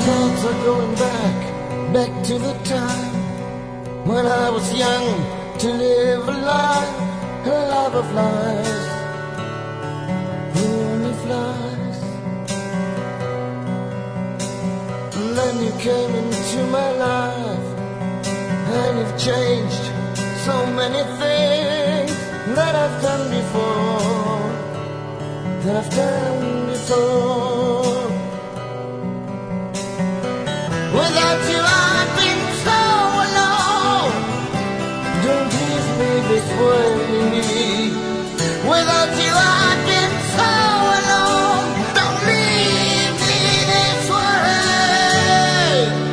thoughts are going back to the time when I was young to live a life of lies, only flies. And then you came into my life, and you've changed so many things that I've done before, Without you I've been so alone. Don't leave me this way. Without you I've been so alone. Don't leave me this way.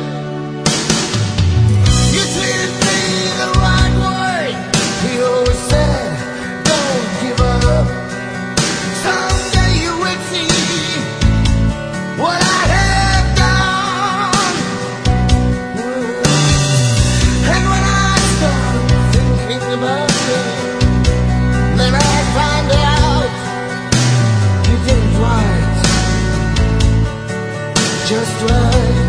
You treated me the right way. You always said, don't give up. Someday you will see what I have done. And when I start thinking about it, then I find out you did it right, just right.